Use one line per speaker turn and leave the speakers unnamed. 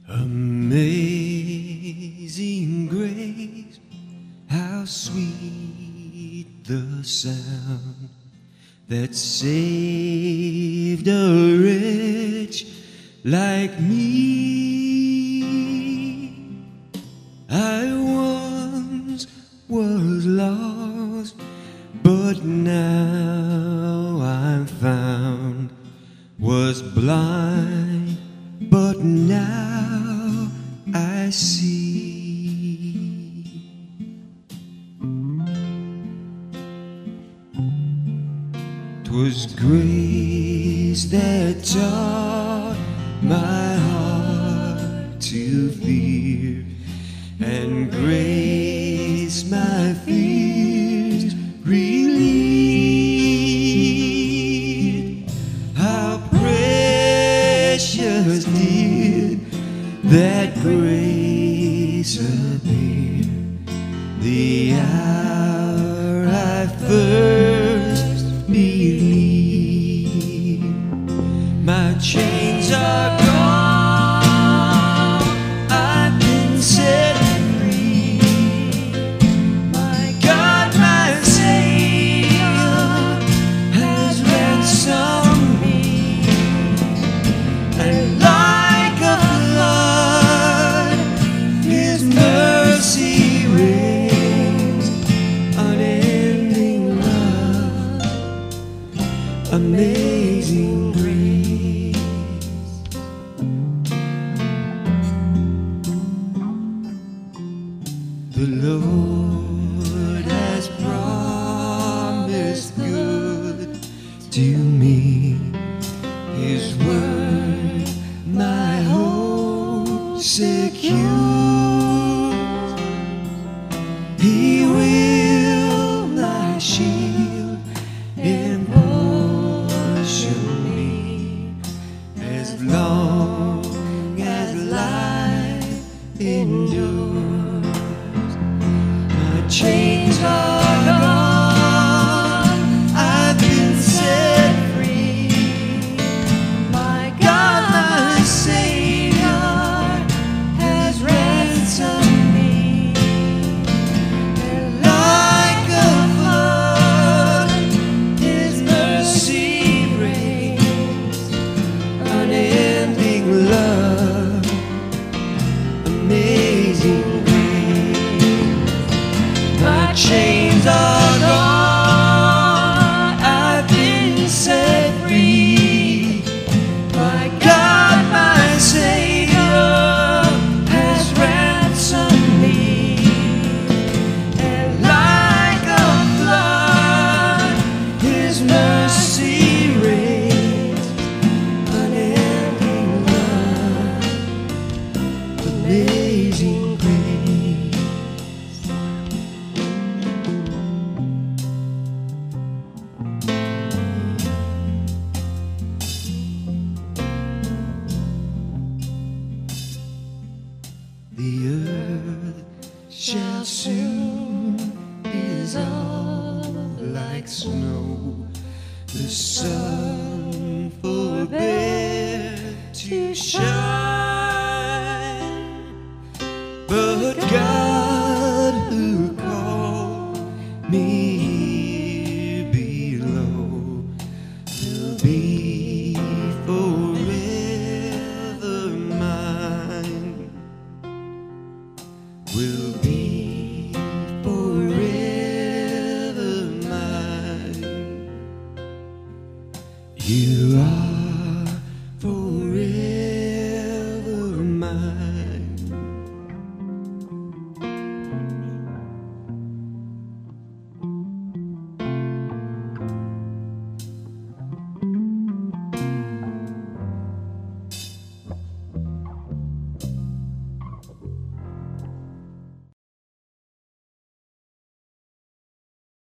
Amazing grace, how sweet the sound that saved a wretch like me. I once was lost, but now I'm found, was blind, but now I see. 'Twas grace that taught my heart to fear, and grace my fears relieved. How precious did that grace appear, the hour I first believed. My chains are gone, I've been set free. My God, my Savior, has ransomed me, and like a flood, His mercy rains, unending love, amazing grace. The Lord has promised good to me, His word my hope secures. He will my shield and portion me, as long as life endures. My chains are gone, I've been set free. My God, my Savior, has ransomed me, and like a flood, His mercy rains, unending love, amazing grace. My chains are gone, I've been set free. My God, my Savior, has ransomed me, and like a flood, His mercy rains, unending love, amazing grace. The earth shall soon dissolve like snow. The sun forbear to shine, but God who called me here below will be forever mine, will be forever mine. You are